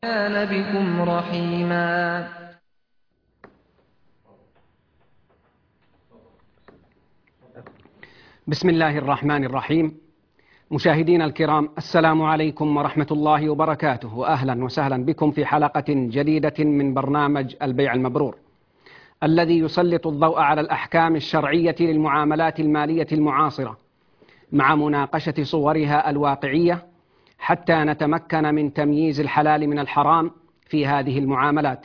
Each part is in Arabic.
كان بكم رحيما. بسم الله الرحمن الرحيم. مشاهدينا الكرام، السلام عليكم ورحمة الله وبركاته، وأهلا وسهلا بكم في حلقة جديدة من برنامج البيع المبرور، الذي يسلط الضوء على الأحكام الشرعية للمعاملات المالية المعاصرة مع مناقشة صورها الواقعية حتى نتمكن من تمييز الحلال من الحرام في هذه المعاملات.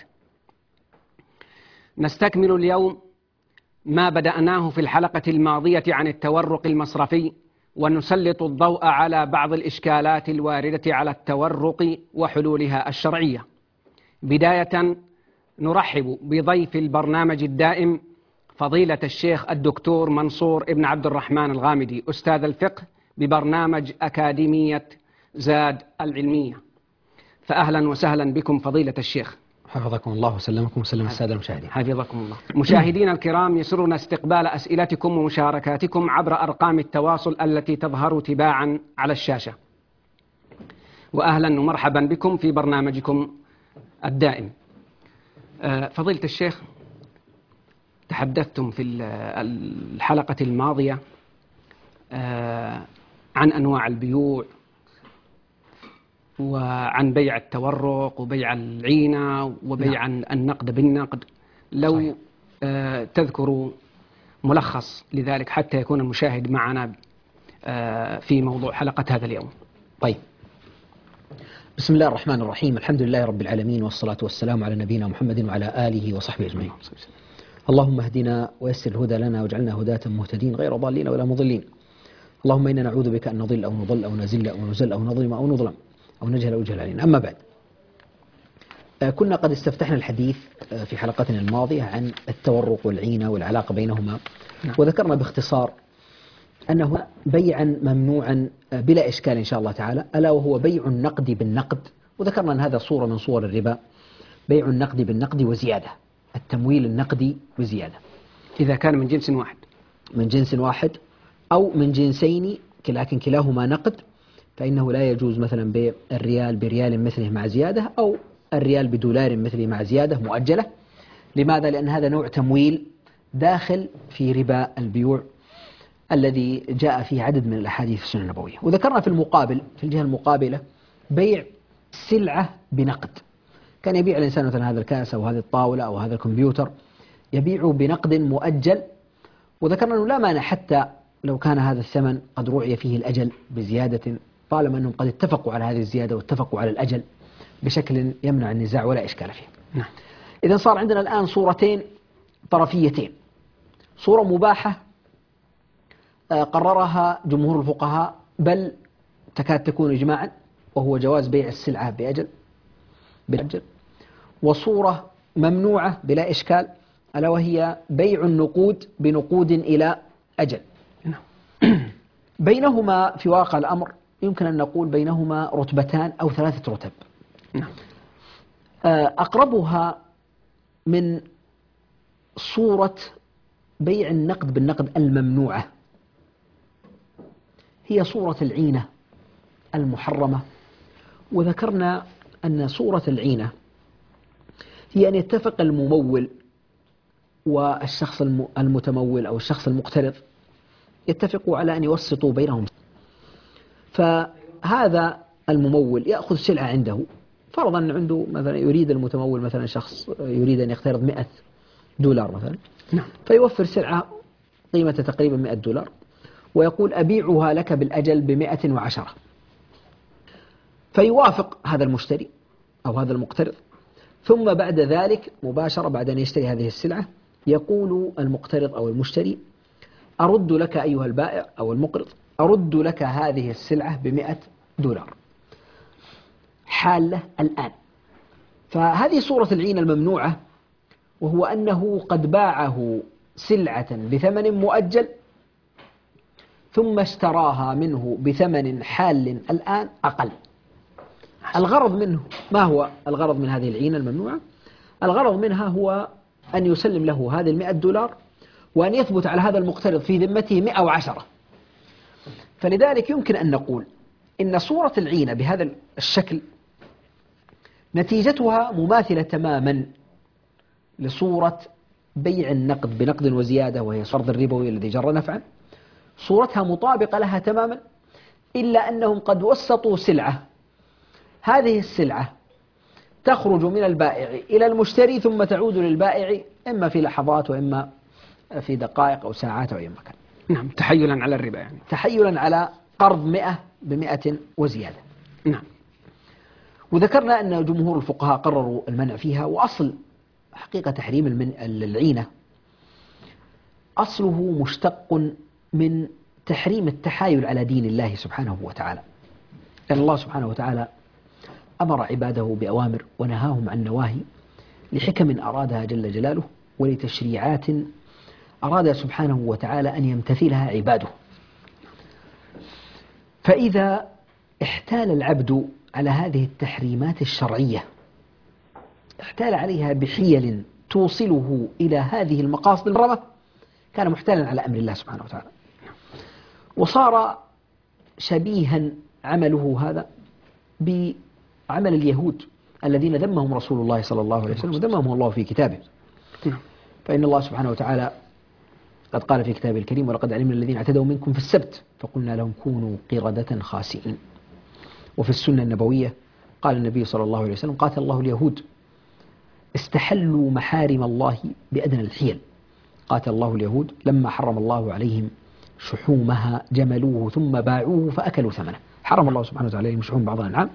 نستكمل اليوم ما بدأناه في الحلقة الماضية عن التورق المصرفي، ونسلط الضوء على بعض الإشكالات الواردة على التورق وحلولها الشرعية. بداية نرحب بضيف البرنامج الدائم فضيلة الشيخ الدكتور منصور ابن عبد الرحمن الغامدي، أستاذ الفقه ببرنامج أكاديمية زاد العلمية. فأهلا وسهلا بكم فضيلة الشيخ. حفظكم الله وسلمكم وسلم السادة المشاهدين. حفظكم الله. مشاهدينا الكرام، يسرنا استقبال أسئلتكم ومشاركاتكم عبر أرقام التواصل التي تظهر تباعا على الشاشة. وأهلا ومرحبا بكم في برنامجكم الدائم. فضيلة الشيخ، تحدثتم في الحلقة الماضية عن أنواع البيوع وعن بيع التورق وبيع العينة وبيع النقد بالنقد. لو تذكروا ملخص لذلك حتى يكون المشاهد معنا في موضوع حلقة هذا اليوم. طيب، بسم الله الرحمن الرحيم. الحمد لله رب العالمين، والصلاة والسلام على نبينا محمد وعلى آله وصحبه أجمعين. اللهم اهدنا ويسر الهدى لنا واجعلنا هداة مهتدين غير ضالين ولا مضلين. اللهم إنا نعوذ بك أن نضل أو نضل أو نزل أو نزل أو نظلم أو نظلم أو نجهل أو يجهل علينا. أما بعد، كنا قد استفتحنا الحديث في حلقتنا الماضية عن التورق والعينة والعلاقة بينهما، وذكرنا باختصار أنه بيعا ممنوعا بلا إشكال إن شاء الله تعالى، ألا وهو بيع النقد بالنقد. وذكرنا أن هذا صورة من صور الربا، بيع النقد بالنقد وزيادة، التمويل النقدي وزيادة، إذا كان من جنس واحد، من جنس واحد أو من جنسين لكن كلاهما نقد، فإنه لا يجوز مثلا بيع الريال بريال مثله مع زيادة، أو الريال بدولار مثله مع زيادة مؤجلة. لماذا؟ لأن هذا نوع تمويل داخل في ربا البيوع الذي جاء فيه عدد من الأحاديث في السنة النبوية. وذكرنا في المقابل، في الجهة المقابلة، بيع سلعة بنقد. كان يبيع الإنسان مثلا هذا الكأس أو هذه الطاولة أو هذا الكمبيوتر، يبيعه بنقد مؤجل. وذكرنا أنه لا مانع حتى لو كان هذا الثمن قد رعي فيه الأجل بزيادة، طالما أنهم قد اتفقوا على هذه الزيادة واتفقوا على الأجل بشكل يمنع النزاع ولا إشكال فيه. نعم. إذن صار عندنا الآن صورتين طرفيتين: صورة مباحة قررها جمهور الفقهاء، بل تكاد تكون إجماعا، وهو جواز بيع السلعة بأجل، وصورة ممنوعة بلا إشكال، ألا وهي بيع النقود بنقود إلى أجل. بينهما في واقع الأمر يمكن أن نقول بينهما رتبتان أو 3 رتب. أقربها من صورة بيع النقد بالنقد الممنوعة هي صورة العينة المحرمة. وذكرنا أن صورة العينة هي أن يتفق الممول والشخص المتمول أو الشخص المقترض، يتفقوا على أن يوسطوا بينهم. فهذا الممول يأخذ سلعة عنده، فرضا أن عنده مثلا يريد المتمول مثلا شخص يريد أن يقترض $100 مثلا، فيوفر سلعة قيمتها تقريبا $100، ويقول أبيعها لك بالأجل ب110. فيوافق هذا المشتري أو هذا المقترض، ثم بعد ذلك مباشرة بعد أن يشتري هذه السلعة يقول المقترض أو المشتري: أرد لك أيها البائع أو المقرض، أرد لك هذه السلعة $100 حالة الآن. فهذه صورة العين الممنوعة، وهو أنه قد باعه سلعة بثمن مؤجل ثم اشتراها منه بثمن حال الآن أقل. الغرض منه، ما هو الغرض من هذه العينة الممنوعة؟ الغرض منها هو أن يسلم له هذه $100 وأن يثبت على هذا المقترض في ذمته 110. فلذلك يمكن أن نقول إن صورة العينة بهذا الشكل نتيجتها مماثلة تماما لصورة بيع النقد بنقد وزيادة، وهي القرض الربوي الذي جر نفعا. صورتها مطابقة لها تماما، إلا أنهم قد وسطوا سلعة، هذه السلعة تخرج من البائع إلى المشتري ثم تعود للبائع إما في لحظات وإما في دقائق أو ساعات أو أي مكان. نعم، تحيلا على الربا يعني. تحيلا على قرض 100 ب100 وزيادة. نعم. وذكرنا أن جمهور الفقهاء قرروا المنع فيها. وأصل حقيقة تحريم العينة أصله مشتق من تحريم التحايل على دين الله سبحانه وتعالى، لأن الله سبحانه وتعالى أمر عباده بأوامر ونهاهم عن نواهي لحكم أرادها جل جلاله، ولتشريعات أراد سبحانه وتعالى أن يمتثلها عباده. فإذا احتال العبد على هذه التحريمات الشرعية، احتال عليها بحيل توصله إلى هذه المقاصد المحرمة، كان محتالا على أمر الله سبحانه وتعالى، وصار شبيها عمله هذا بعمل اليهود الذين ذمهم رسول الله صلى الله عليه وسلم وذمهم الله في كتابه. فإن الله سبحانه وتعالى قد قال في كتابه الكريم: ولقد علمنا الذين اعتدوا منكم في السبت فقلنا لهم كونوا قردة خاسئين. وفي السنة النبوية قال النبي صلى الله عليه وسلم: قاتل الله اليهود استحلوا محارم الله بأدنى الحيل. قاتل الله اليهود لما حرم الله عليهم شحومها جملوه ثم باعوه فأكلوا ثمنه. حرم الله سبحانه وتعالى عليهم شحوم بعض الأنعام،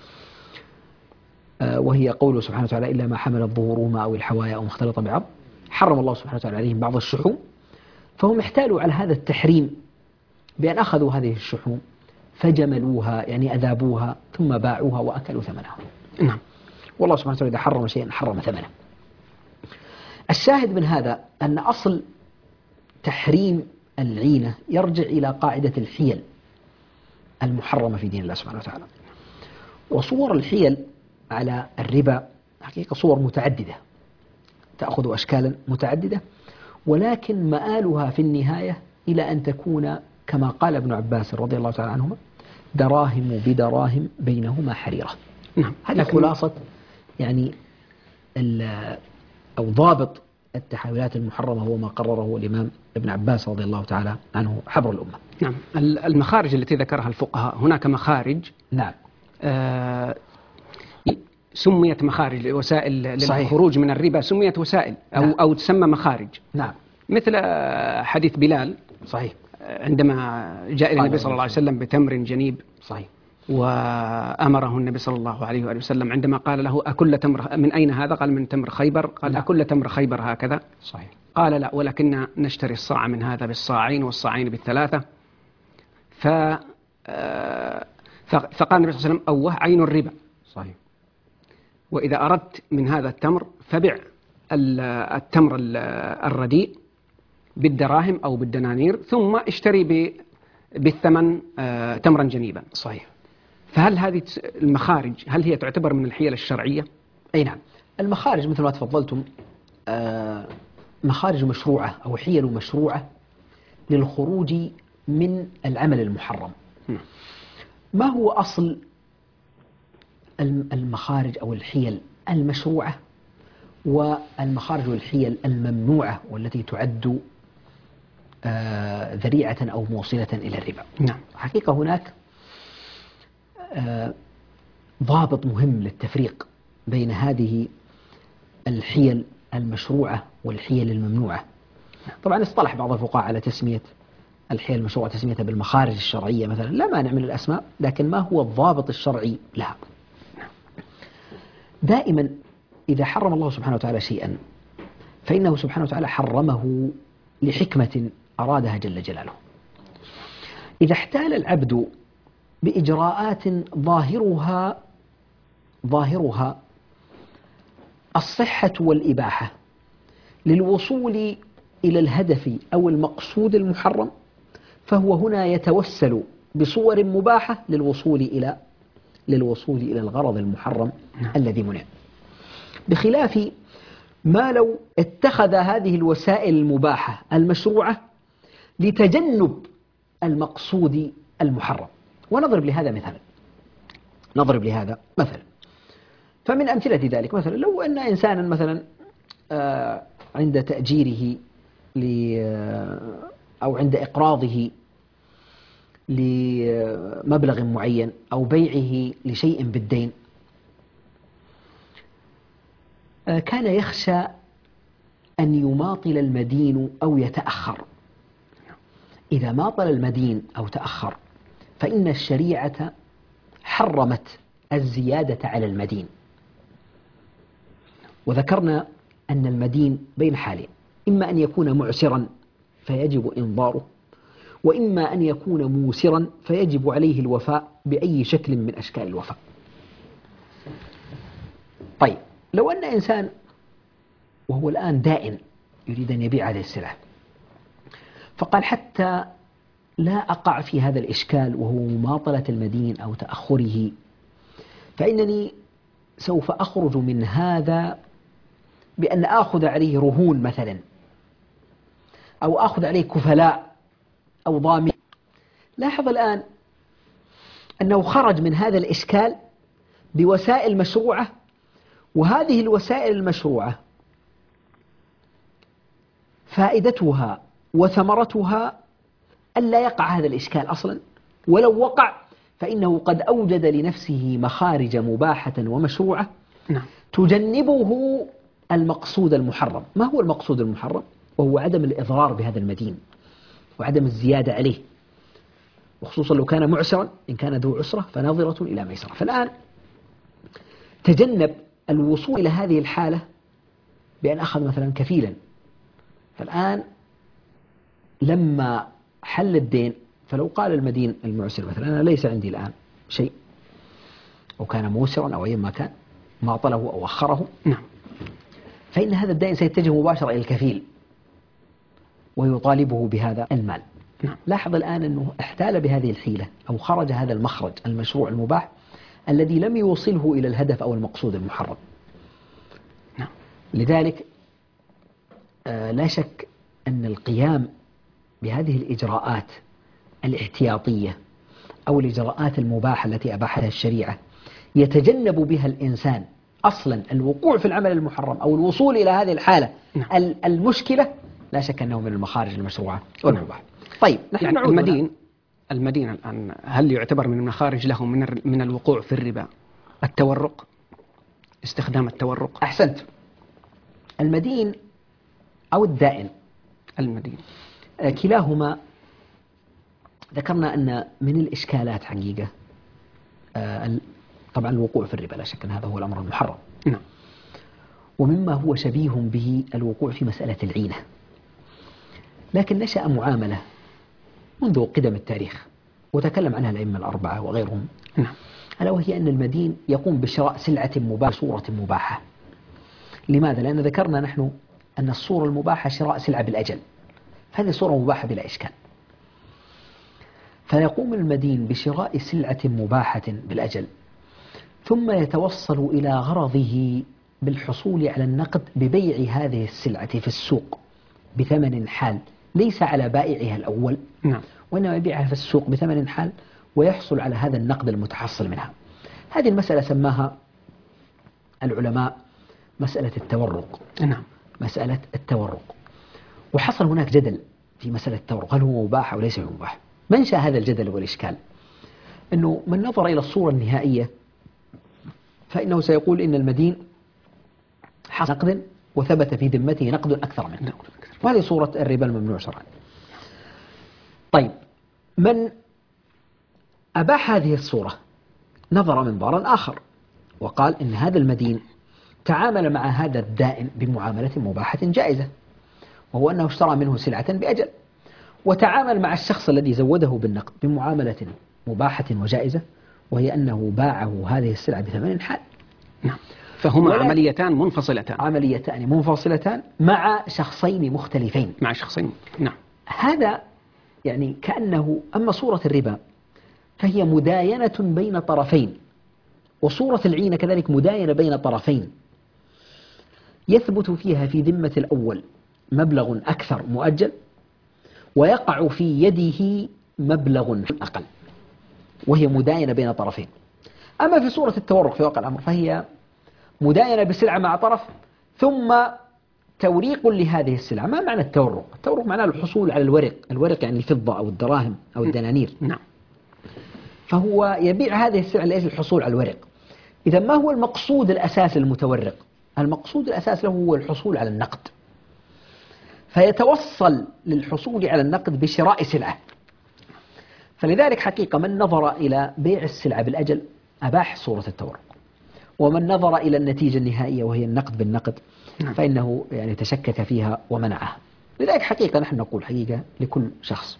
وهي قوله سبحانه وتعالى: إلا ما حملت ظهورهما أو الحوايا أو مختلط بعض. حرم الله سبحانه وتعالى عليهم بعض الشحوم، فهم احتالوا على هذا التحريم بأن أخذوا هذه الشحوم فجملوها، يعني أذابوها، ثم باعوها وأكلوا ثمنها. نعم. والله سبحانه وتعالى إذا حرم شيئا حرم ثمنه. الشاهد من هذا أن أصل تحريم العينة يرجع إلى قاعدة الحيل المحرمة في دين الله سبحانه وتعالى. وصور الحيل على الربا حقيقة صور متعددة تأخذ أشكالا متعددة، ولكن مآلها في النهاية إلى أن تكون كما قال ابن عباس رضي الله تعالى عنهما: دراهم بدراهم بينهما حريرة. نعم. هذه خلاصة يعني أو ضابط التحايلات المحرمة، هو ما قرره الإمام ابن عباس رضي الله تعالى عنه حبر الأمة. نعم. المخارج التي ذكرها الفقهاء، هناك مخارج نعم سميت مخارج، وسائل للخروج من الربا سميت وسائل أو تسمى مخارج. نعم. مثل حديث بلال صحيح عندما جاء إلى النبي صلى الله عليه وسلم بتمر جنيب، صحيح، وأمره النبي صلى الله عليه وآله وسلم عندما قال له: أكل تمر من أين هذا؟ قال: من تمر خيبر. قال: أكل تمر خيبر هكذا؟ صحيح. قال: لا، ولكن نشتري الصاع من هذا بالصاعين والصاعين بالثلاثة. فقال النبي صلى الله عليه وسلم: أوه عين الربا. صحيح. وإذا أردت من هذا التمر فبع التمر الرديء بالدراهم أو بالدنانير، ثم اشتري بالثمن تمرا جنيبا. صحيح. فهل هذه المخارج هل هي تعتبر من الحيل الشرعية؟ أي نعم. المخارج مثل ما تفضلتم مخارج مشروعة أو حيل مشروعة للخروج من العمل المحرم. ما هو أصل المخارج أو الحيل المشروعة والمخارج والحيل الممنوعة والتي تعد ذريعة أو موصلة إلى الربا؟ نعم. حقيقة هناك ضابط مهم للتفريق بين هذه الحيل المشروعة والحيل الممنوعة. طبعا اصطلح بعض الفقهاء على تسمية الحيل المشروعة تسميتها بالمخارج الشرعية مثلا، لا مانع من الأسماء، لكن ما هو الضابط الشرعي لها؟ دائما إذا حرم الله سبحانه وتعالى شيئا فإنه سبحانه وتعالى حرمه لحكمة أرادها جل جلاله. إذا احتال العبد بإجراءات ظاهرها الصحة والإباحة للوصول إلى الهدف أو المقصود المحرم، فهو هنا يتوسل بصور مباحة للوصول إلى الغرض المحرم الذي منع، بخلاف ما لو اتخذ هذه الوسائل المباحة المشروعة لتجنب المقصود المحرم. ونضرب لهذا مثلا. فمن أمثلة ذلك مثلا لو أن إنسانا مثلا عند تأجيره أو عند إقراضه لمبلغ معين أو بيعه لشيء بالدين، كان يخشى أن يماطل المدين أو يتأخر. إذا ماطل المدين أو تأخر فإن الشريعة حرمت الزيادة على المدين، وذكرنا أن المدين بين حالين: إما أن يكون معسرا فيجب إنظاره، وإما أن يكون موسرا فيجب عليه الوفاء بأي شكل من أشكال الوفاء. طيب لو أن إنسان وهو الآن دائن يريد أن يبيع هذه السلعة، فقال حتى لا أقع في هذا الإشكال وهو مماطلة المدين أو تأخره، فإنني سوف أخرج من هذا بأن آخذ عليه رهون مثلا، أو آخذ عليه كفلاء أو ضامن. لاحظ الآن أنه خرج من هذا الإشكال بوسائل مشروعة، وهذه الوسائل المشروعة فائدتها وثمرتها ألا يقع هذا الإشكال أصلا، ولو وقع فإنه قد أوجد لنفسه مخارج مباحة ومشروعة تجنبه المقصود المحرم. ما هو المقصود المحرم؟ وهو عدم الإضرار بهذا المدين وعدم الزيادة عليه، وخصوصا لو كان معسرا. إن كان ذو عسرة فناظرة إلى ميسرة. فالآن تجنب الوصول إلى هذه الحالة بأن أخذ مثلا كفيلا، فالآن لما حل الدين، فلو قال المدين المعسر مثلا أنا ليس عندي الآن شيء، أو كان موسرا أو أيما كان معطله أو أخره، فإن هذا الدين سيتجه مباشرة إلى الكفيل ويطالبه بهذا المال. لاحظ الآن أنه احتال بهذه الحيلة أو خرج هذا المخرج المشروع المباح الذي لم يوصله إلى الهدف أو المقصود المحرم. لذلك لا شك أن القيام بهذه الإجراءات الاحتياطية أو الإجراءات المباحة التي أباحها الشريعة يتجنب بها الإنسان أصلا الوقوع في العمل المحرم أو الوصول إلى هذه الحالة المشكلة، لا شك أنه من المخارج المشروعة والمباحة. طيب نحن يعني المدين الآن هل يعتبر من المخارج له من الوقوع في الربا التورق، استخدام التورق؟ أحسنت. المدين أو الدائن، المدين كلاهما ذكرنا أن من الإشكالات حقيقة طبعا الوقوع في الربا، لا شك أن هذا هو الأمر المحرم. ومما هو شبيه به الوقوع في مسألة العينة، لكن نشأ معاملة منذ قدم التاريخ وتكلم عنها الأئمة الأربعة وغيرهم، ألا وهي أن المدين يقوم بشراء سلعة مباحة صورة مباحة. لماذا؟ لأن ذكرنا نحن أن الصورة المباحة شراء سلعة بالأجل، هذه صورة مباحة بلا إشكال. فيقوم المدين بشراء سلعة مباحة بالأجل، ثم يتوصل إلى غرضه بالحصول على النقد ببيع هذه السلعة في السوق بثمن حال، ليس على بائعها الأول، وإنما يبيعها في السوق بثمن حال ويحصل على هذا النقد المتحصل منها. هذه المسألة سماها العلماء مسألة التورق. مسألة التورق. وحصل هناك جدل في مسألة التورق، هل هو مباح أو ليس مباح؟ منشأ هذا الجدل والإشكال أنه من نظر إلى الصورة النهائية فإنه سيقول إن المدين حصل نقد وثبت في ذمته نقد أكثر منه، وهذه صورة الربا الممنوع شرعا. طيب من أباح هذه الصورة نظر منظارا آخر وقال إن هذا المدين تعامل مع هذا الدائن بمعاملة مباحة جائزة، وهو أنه اشترى منه سلعة بأجل، وتعامل مع الشخص الذي زوده بالنقد بمعاملة مباحة وجائزة، وهي أنه باعه هذه السلعة بثمن حال. فهما عمليتان منفصلتان، عمليتان منفصلتان مع شخصين مختلفين. هذا يعني كأنه، أما صورة الربا فهي مداينة بين طرفين، وصورة العينة كذلك مداينة بين طرفين، يثبت فيها في ذمة الأول مبلغ أكثر مؤجل، ويقع في يده مبلغ أقل، وهي مداينة بين طرفين. أما في صورة التورق في واقع الأمر فهي مداينة بالسلعة مع طرف، ثم توريق لهذه السلعة. ما معنى التورق؟ التورق معناه الحصول على الورق، الورق يعني الفضة أو الدراهم أو الدنانير. نعم. فهو يبيع هذه السلعة لأجل الحصول على الورق. إذا ما هو المقصود الأساسي للمتورق؟ المقصود الأساسي له هو الحصول على النقد، فيتوصل للحصول على النقد بشراء سلعة. فلذلك حقيقة من نظر إلى بيع السلعة بالأجل أباح صورة التورق، ومن نظر إلى النتيجة النهائية وهي النقد بالنقد فإنه يعني تشكك فيها ومنعها. لذلك حقيقة نحن نقول حقيقة لكل شخص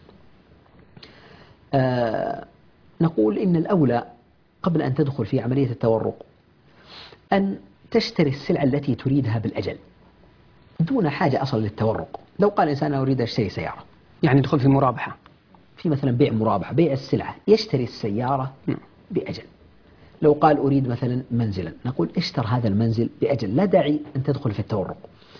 نقول إن الأولى قبل أن تدخل في عملية التورق أن تشتري السلعة التي تريدها بالأجل دون حاجة أصلا للتورق. لو قال إنسان أنا أريد أشتري سيارة، يعني يدخل في مرابحة، في مثلا بيع مرابحة، بيع السلعة، يشتري السيارة بأجل. لو قال أريد مثلا منزلا، نقول اشتر هذا المنزل بأجل، لا داعي أن تدخل في التورق.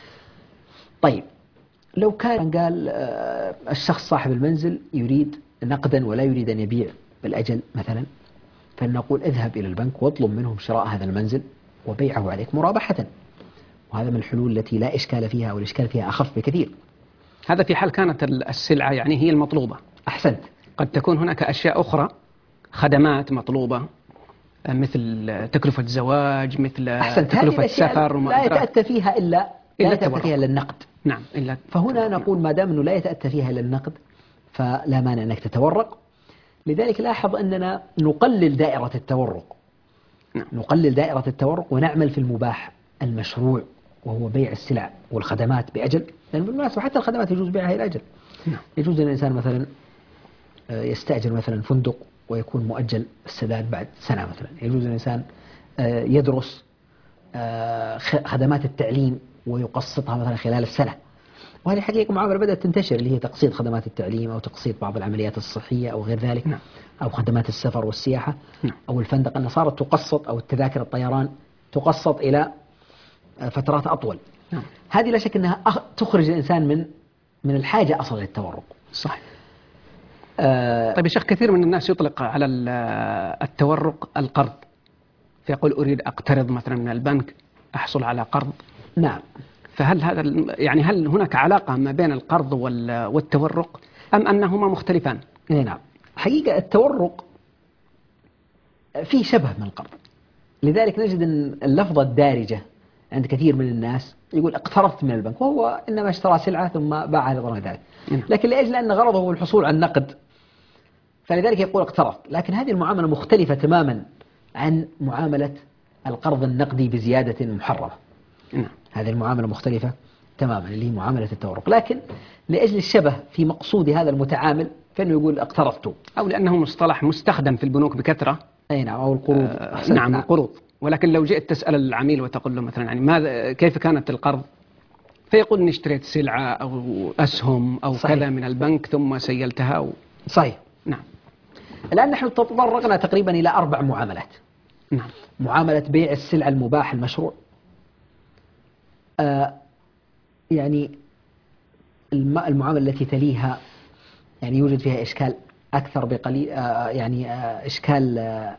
طيب لو كان قال الشخص صاحب المنزل يريد نقدا ولا يريد أن يبيع بالأجل مثلا، فنقول اذهب إلى البنك واطلب منهم شراء هذا المنزل وبيعه عليك مرابحة. وهذا من الحلول التي لا إشكال فيها، والإشكال فيها أخف بكثير. هذا في حال كانت السلعة يعني هي المطلوبة. أحسنت. قد تكون هناك أشياء أخرى، خدمات مطلوبة مثل تكلفة زواج، مثل أحسنت. تكلفة سفر وما لا يتأتى فيها إلا النقد. نعم. إلا فهنا نقول ما دام أنه لا يتأتى فيها إلا النقد فلا مانع أنك تتورق. لذلك لاحظ أننا نقلل دائرة التورق. نعم. نقلل دائرة التورق ونعمل في المباح المشروع، وهو بيع السلع والخدمات بأجل. لأن بالمناسبة حتى الخدمات يجوز بيعها إلى أجل. نعم. يجوز الإنسان مثلا يستأجر مثلا فندق ويكون مؤجل السداد بعد سنة مثلا. يجوز الإنسان يدرس خدمات التعليم ويقسطها مثلا خلال السنة. وهذه حقيقة معاملة بدأت تنتشر، اللي هي تقسيط خدمات التعليم أو تقسيط بعض العمليات الصحية أو غير ذلك. نعم. أو خدمات السفر والسياحة. نعم. أو الفندق، أن صارت تقسط، أو التذاكر الطيران تقسط إلى فترات أطول. نعم. هذه لا شك أنها تخرج الإنسان من الحاجة أصلا للتورق. صحيح. طيب يا شيخ، كثير من الناس يطلق على التورق القرض، فيقول أريد أقترض مثلا من البنك أحصل على قرض. نعم. فهل هذا يعني هل هناك علاقة ما بين القرض والتورق أم أنهما مختلفان؟ نعم. حقيقة التورق فيه شبه من القرض. لذلك نجد أن اللفظة الدارجة عند كثير من الناس يقول اقترضت من البنك، وهو إنما اشترى سلعة ثم باعها لغير ذلك. لكن لأجل أن غرضه هو الحصول على النقد فلذلك يقول اقترضت. لكن هذه المعاملة مختلفة تماما عن معاملة القرض النقدي بزيادة محرمة. هذه المعاملة مختلفة تماما اللي هي معاملة التورق، لكن لأجل الشبه في مقصود هذا المتعامل فإنه يقول اقترضت، أو لأنه مصطلح مستخدم في البنوك بكثرة. أي نعم. أو القروض. نعم القروض. ولكن لو جئت تسأل العميل وتقول له مثلا يعني ماذا كيف كانت القرض، فيقول إني اشتريت سلعة أو أسهم أو صحيح. كذا من البنك ثم سيلتها صحيح. نعم. الآن نحن تطرقنا تقريبا إلى 4 معاملات. نعم. معاملة بيع السلع المباح المشروع، يعني المعاملة التي تليها يعني يوجد فيها إشكال أكثر بقليل، يعني إشكال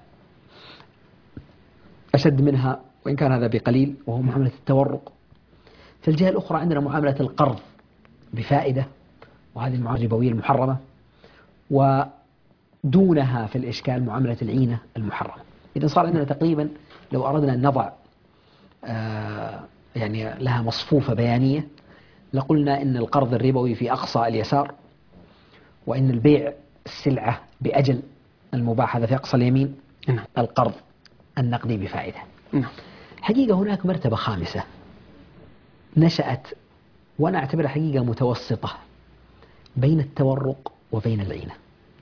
أشد منها وإن كان هذا بقليل، وهو معاملة التورق. في الجهة الأخرى عندنا معاملة القرض بفائدة، وهذه المعاملة الربوية المحرمة. ودونها في الإشكال معاملة العينة المحرمة. إذا صار عندنا تقريبا لو أردنا أن نضع يعني لها مصفوفة بيانية لقلنا إن القرض الربوي في أقصى اليسار، وإن البيع السلعة بأجل المباح هذا في أقصى اليمين. القرض النقدي بفائدة. حقيقة هناك مرتبة خامسة نشأت وأنا أعتبرها حقيقة متوسطة بين التورق وبين العينة.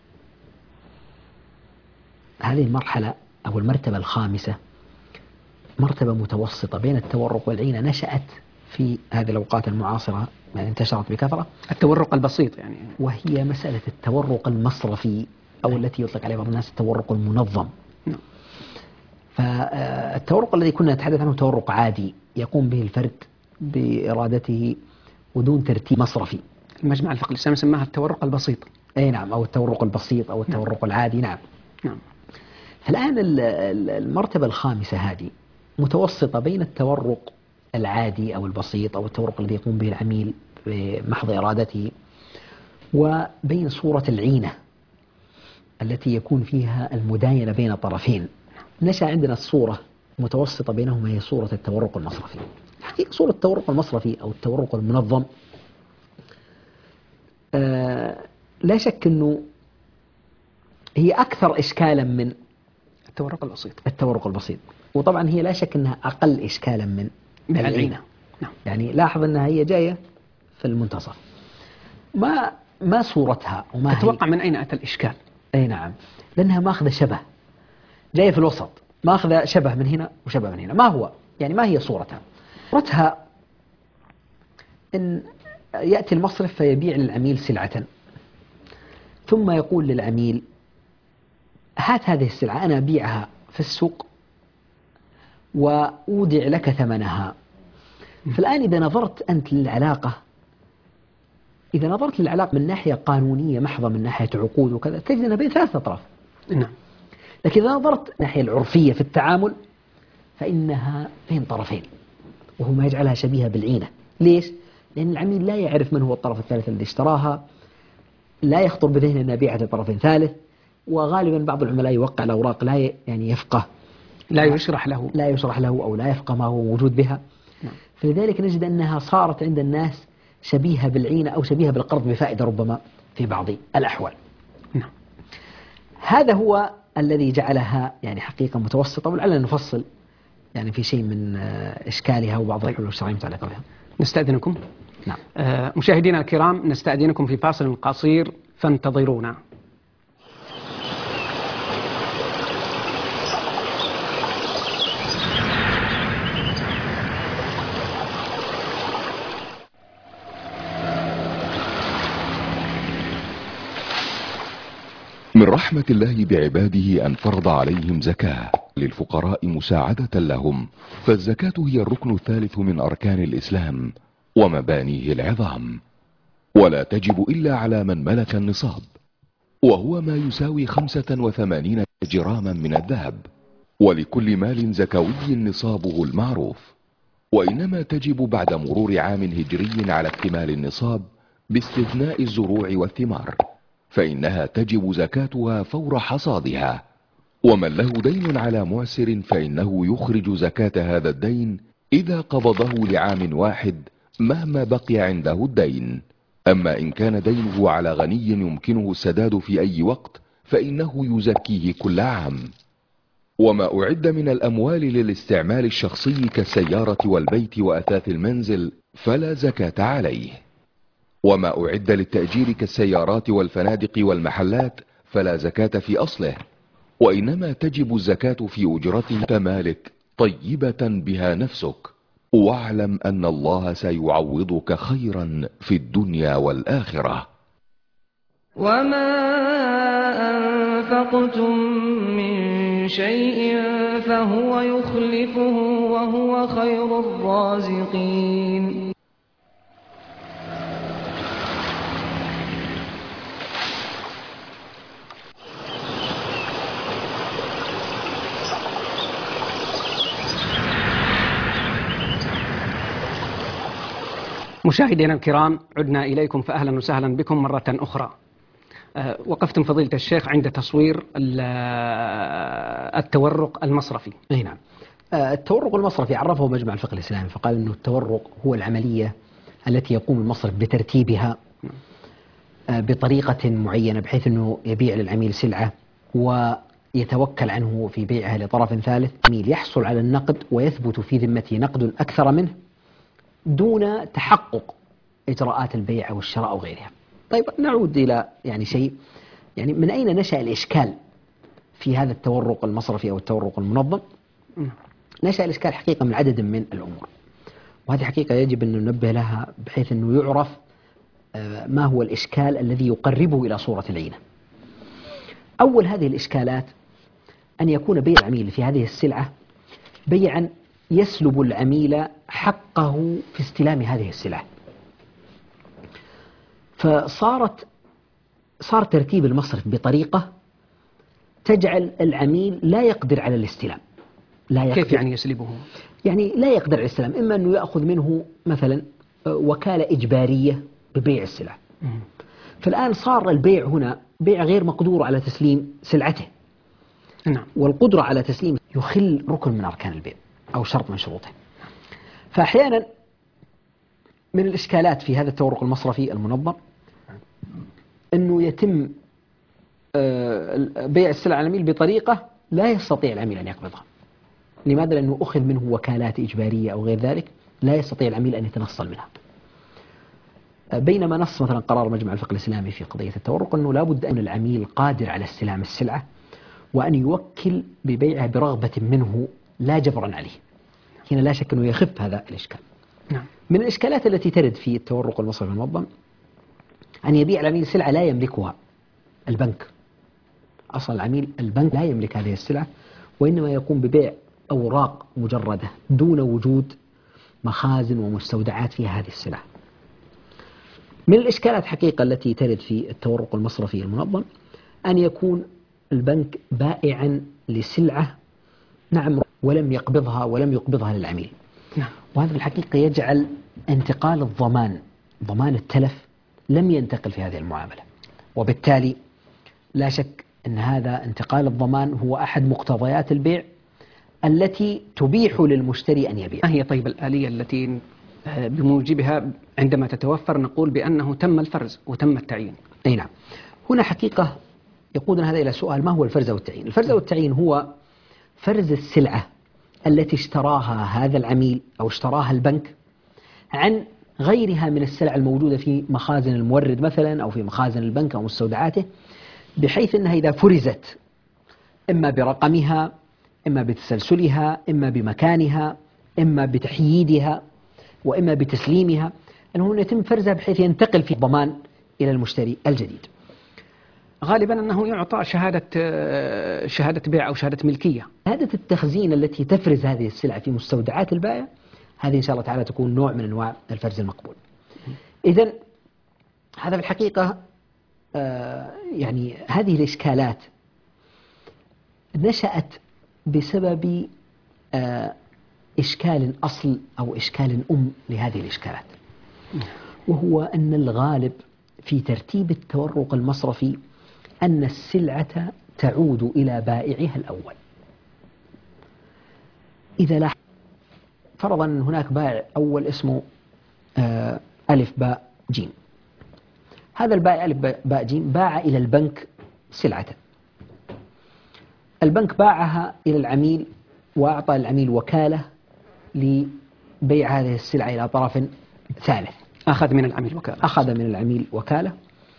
هذه المرحلة أو المرتبة الخامسة مرتبة متوسطة بين التورق والعينة، نشأت في هذه الأوقات المعاصرة، يعني انتشرت بكثرة. التورق البسيط يعني، وهي مسألة التورق المصرفي، أو التي يطلق عليه بعض الناس التورق المنظم. فالتورق الذي كنا نتحدث عنه تورق عادي يقوم به الفرد بإرادته ودون ترتيب مصرفي. المجمع الفقهي الإسلامي سماها التورق البسيط. أي نعم. أو التورق البسيط أو التورق العادي. نعم. نعم. فالآن المرتبة الخامسة هذه متوسطة بين التورق العادي أو البسيط أو التورق الذي يقوم به العميل بمحض إرادته، وبين صورة العينة التي يكون فيها المداينة بين طرفين. نشأ عندنا الصورة متوسطة بينهما هي صورة التورق المصرفي. حقيقة صورة التورق المصرفي أو التورق المنظم لا شك أنه هي أكثر إشكالا من التورق البسيط، وطبعا هي لا شك أنها أقل إشكالا من العينة. نعم. يعني لاحظ أنها هي جاية في المنتصف. ما صورتها وما تتوقع من أين أتى الإشكال؟ أي نعم، لأنها ماخذة شبه، جاية في الوسط، ماخذة شبه من هنا وشبه من هنا. ما هو يعني ما هي صورتها؟ صورتها إن يأتي المصرف فيبيع للعميل سلعة، ثم يقول للعميل هات هذه السلعة أنا أبيعها في السوق وأودع لك ثمنها. فالآن إذا نظرت أنت للعلاقة، إذا نظرت للعلاقة من ناحية قانونية محضة، من ناحية عقود وكذا، تجد أنها بين ثلاثة أطراف. نعم. لكن إذا نظرت الناحية العرفية في التعامل فإنها بين طرفين، وهو ما يجعلها شبيهة بالعينة. ليش؟ لأن العميل لا يعرف من هو الطرف الثالث الذي اشتراها، لا يخطر بذهنه أنها بيعت لطرف ثالث، وغالبا بعض العملاء يوقع الأوراق لا يعني يفقه، لا يشرح له أو لا يفقه ما هو موجود بها. نعم. فلذلك نجد أنها صارت عند الناس شبيهة بالعينة أو شبيهة بالقرض بفائدة ربما في بعض الأحوال. نعم. هذا هو الذي جعلها يعني حقيقة متوسطة، ولعلنا نفصل يعني في شيء من إشكالها وبعض الحلول الشرعية المتعلقة بها. نستأذنكم. نعم. مشاهدينا الكرام، نستأذنكم في فاصل قصير فانتظرونا. من رحمة الله بعباده أن فرض عليهم زكاة للفقراء مساعدة لهم، فالزكاة هي الركن الثالث من أركان الإسلام ومبانيه العظام، ولا تجب إلا على من ملك النصاب، وهو ما يساوي 85 جراما من الذهب، ولكل مال زكوي نصابه المعروف، وإنما تجب بعد مرور عام هجري على اكتمال النصاب باستثناء الزروع والثمار، فإنها تجب زكاتها فور حصادها. ومن له دين على معسر فإنه يخرج زكاة هذا الدين إذا قبضه لعام واحد مهما بقي عنده الدين. أما إن كان دينه على غني يمكنه السداد في أي وقت فإنه يزكيه كل عام. وما أعد من الأموال للاستعمال الشخصي كالسيارة والبيت وأثاث المنزل فلا زكاة عليه. وما أعد للتأجير كالسيارات والفنادق والمحلات فلا زكاة في أصله، وإنما تجب الزكاة في أجرته كمالك طيبة بها نفسك، واعلم أن الله سيعوضك خيرا في الدنيا والآخرة. وما أنفقتم من شيء فهو يخلفه وهو خير الرازقين. مشاهدينا الكرام، عدنا إليكم فأهلا وسهلا بكم مرة أخرى. وقفتم فضيلة الشيخ عند تصوير التورق المصرفي. أي نعم. التورق المصرفي عرفه مجمع الفقه الإسلامي، فقال أنه التورق هو العملية التي يقوم المصرف بترتيبها بطريقة معينة بحيث أنه يبيع للعميل سلعة ويتوكل عنه في بيعها لطرف ثالث. العميل يحصل على النقد ويثبت في ذمته نقد أكثر منه دون تحقق إجراءات البيع أو الشراء أو غيرها. طيب نعود إلى يعني شيء، يعني من أين نشأ الإشكال في هذا التورق المصرفي أو التورق المنظم؟ نشأ الإشكال حقيقة من عدد من الأمور، وهذه حقيقة يجب أن ننبه لها بحيث أنه يعرف ما هو الإشكال الذي يقربه إلى صورة العينة. أول هذه الإشكالات أن يكون بيع العميل في هذه السلعة بيعا يسلب العميل حقه في استلام هذه السلعة. صار ترتيب المصرف بطريقة تجعل العميل لا يقدر على الاستلام، لا يقدر. كيف يعني يسلبه؟ يعني لا يقدر على السلام، إما أنه يأخذ منه مثلا وكالة إجبارية ببيع السلع. فالآن صار البيع هنا بيع غير مقدور على تسليم سلعته. نعم. والقدرة على تسليم يخل ركن من أركان البيع أو شرط من شروطه. فأحيانا من الإشكالات في هذا التورق المصرفي المنظم أنه يتم بيع السلع على العميل بطريقة لا يستطيع العميل أن يقبضها. لماذا؟ لأنه أخذ منه وكالات إجبارية أو غير ذلك لا يستطيع العميل أن يتنصل منها. بينما نص مثلا قرار مجمع الفقه الإسلامي في قضية التورق أنه لا بد أن العميل قادر على استلام السلعة وأن يوكل ببيعها برغبة منه لا جبرا عليه. هنا لا شك أنه يخف هذا الإشكال. نعم. من الإشكالات التي ترد في التورق المصرفي المنظم أن يبيع العميل سلعة لا يملكها البنك. أصلا العميل البنك لا يملك هذه السلعة، وإنما يقوم ببيع أوراق مجردة دون وجود مخازن ومستودعات فيها هذه السلع. من الإشكالات حقيقة التي ترد في التورق المصرفي المنظم أن يكون البنك بائعا لسلعة نعم ولم يقبضها للعميل. نعم. وهذا في الحقيقة يجعل انتقال ضمان التلف لم ينتقل في هذه المعاملة، وبالتالي لا شك أن هذا انتقال الضمان هو أحد مقتضيات البيع التي تبيح للمشتري أن يبيع. ما هي طيب الآلية التي بموجبها عندما تتوفر نقول بأنه تم الفرز وتم التعيين؟ أي نعم. هنا حقيقة يقودنا هذا إلى سؤال: ما هو الفرز والتعيين؟ الفرز والتعيين هو فرز السلعة التي اشتراها هذا العميل أو اشتراها البنك عن غيرها من السلع الموجودة في مخازن المورد مثلا أو في مخازن البنك أو مستودعاته، بحيث أنها إذا فرزت إما برقمها إما بتسلسلها إما بمكانها إما بتحييدها وإما بتسليمها، أنه يتم فرزها بحيث ينتقل في الضمان إلى المشتري الجديد. غالبا أنه يعطى شهادة بيع أو شهادة ملكية. شهادة التخزين التي تفرز هذه السلع في مستودعات البائع هذه إن شاء الله تعالى تكون نوع من أنواع الفرز المقبول. إذن هذا في الحقيقة يعني هذه الإشكالات نشأت بسبب إشكال أصل أو إشكال لهذه الإشكالات، وهو أن الغالب في ترتيب التورق المصرفي أن السلعة تعود إلى بائعها الأول. إذا لاحظ فرضا أن هناك بائع أول اسمه ألف باء جيم، هذا البائع ألف باء جيم باع إلى البنك سلعة، البنك باعها إلى العميل وأعطى العميل وكالة لبيع هذه السلعة إلى طرف ثالث. أخذ من العميل وكالة.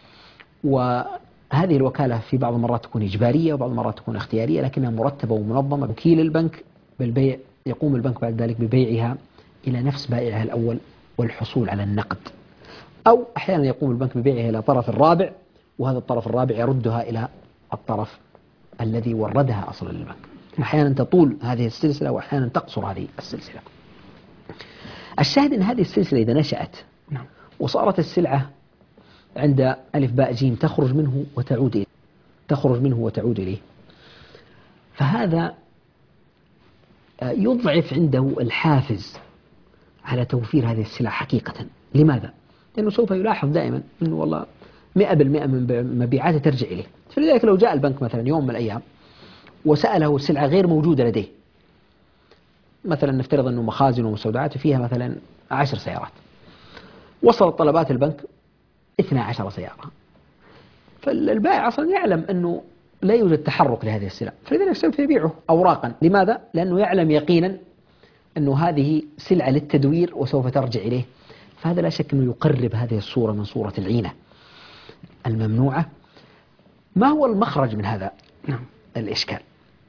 وهذه الوكالة في بعض المرات تكون إجبارية وبعض المرات تكون اختيارية، لكنها مرتبة ومنظمة. وكيل البنك بالبيع يقوم البنك بعد ذلك ببيعها إلى نفس بائعها الأول والحصول على النقد، أو أحيانا يقوم البنك ببيعها إلى طرف الرابع، وهذا الطرف الرابع يردها إلى الطرف الذي وردها أصلا للبنك. أحيانا تطول هذه السلسلة وأحيانا تقصر هذه السلسلة. الشاهد أن هذه السلسلة إذا نشأت وصارت السلعة عند ألف باء جيم تخرج منه وتعود إليه، فهذا يضعف عنده الحافز على توفير هذه السلع حقيقة. لماذا؟ لأنه سوف يلاحظ دائما أنه والله 100% من مبيعاته ترجع إليه. فلذلك لو جاء البنك مثلا يوم من الأيام وسأله سلعة غير موجودة لديه، مثلا نفترض أنه مخازن ومستودعاته فيها مثلا 10 سيارات، وصلت طلبات البنك 12 سيارة، فالبائع أصلا يعلم أنه لا يوجد تحرك لهذه السلع، فلذلك سوف يبيعه أوراقا. لماذا؟ لأنه يعلم يقينا أنه هذه سلعة للتدوير وسوف ترجع إليه. فهذا لا شك أنه يقرب هذه الصورة من صورة العينة الممنوعة. ما هو المخرج من هذا الإشكال؟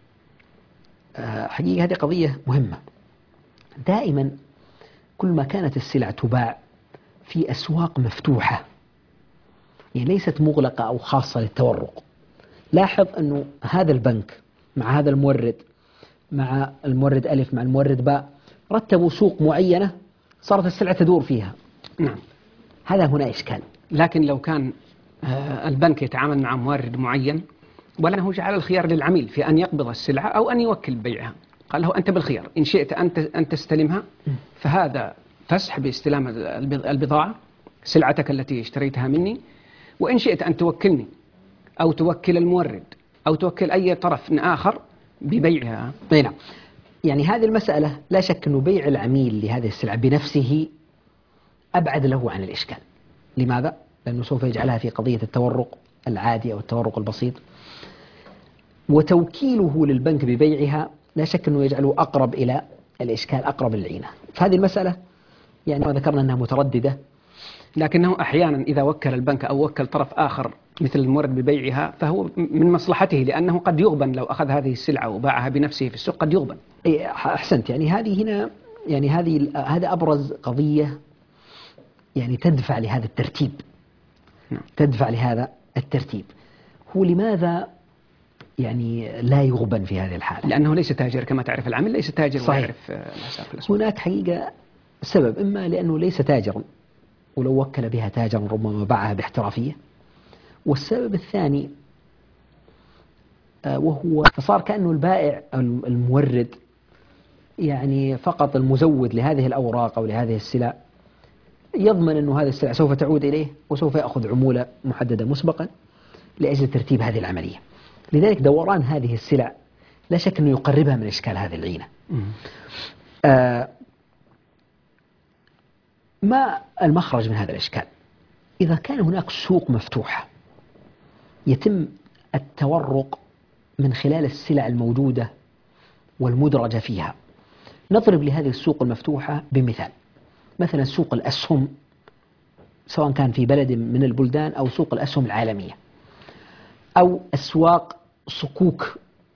حقيقة هذه قضية مهمة. دائما كل ما كانت السلع تباع في أسواق مفتوحة، يعني ليست مغلقة أو خاصة للتورق، لاحظ أنه هذا البنك مع هذا المورد، مع المورد ألف مع المورد باء، رتبوا سوق معينة صارت السلعة تدور فيها. هذا هنا إشكال. لكن لو كان البنك يتعامل مع مورد معين ولأنه جعل الخيار للعميل في أن يقبض السلعة أو أن يوكل بيعها، قال له أنت بالخيار، إن شئت أن تستلمها فهذا فسح باستلام البضاعة سلعتك التي اشتريتها مني، وإن شئت أن توكلني أو توكل المورد أو توكل أي طرف آخر ببيعها. نعم. يعني هذه المسألة لا شك أنه بيع العميل لهذه السلعة بنفسه أبعد له عن الإشكال. لماذا؟ لأنه سوف يجعلها في قضية التورق العادي أو التورق البسيط، وتوكيله للبنك ببيعها لا شك أنه يجعله أقرب إلى الإشكال، أقرب للعينة. فهذه المسألة يعني ذكرنا أنها مترددة، لكنه أحيانا إذا وكل البنك أو وكل طرف آخر مثل المورد ببيعها فهو من مصلحته، لأنه قد يغبن لو أخذ هذه السلعة وباعها بنفسه في السوق، قد يغبن. أحسنت. يعني هذه هنا يعني هذا أبرز قضية يعني تدفع لهذا الترتيب. تدفع لهذا الترتيب. هو لماذا يعني لا يغبن في هذه الحالة؟ لأنه ليس تاجر كما تعرف، العمل ليس تاجر. صحيح. ويعرف الأسواق الأسواق. هناك حقيقة سبب، إما لأنه ليس تاجرا ولو وكل بها تاجرا ربما باعها باحترافية، والسبب الثاني وهو فصار كأنه البائع أو المورد يعني فقط المزود لهذه الأوراق أو لهذه السلع، يضمن أنه هذه السلع سوف تعود إليه وسوف يأخذ عمولة محددة مسبقا لأجل ترتيب هذه العملية. لذلك دوران هذه السلع لا شك أنه يقربها من إشكال هذه العينة. ما المخرج من هذا الإشكال؟ إذا كان هناك سوق مفتوحة يتم التورق من خلال السلع الموجودة والمدرجة فيها، نضرب لهذه السوق المفتوحة بمثال، مثلا سوق الأسهم سواء كان في بلد من البلدان أو سوق الأسهم العالمية، أو أسواق صكوك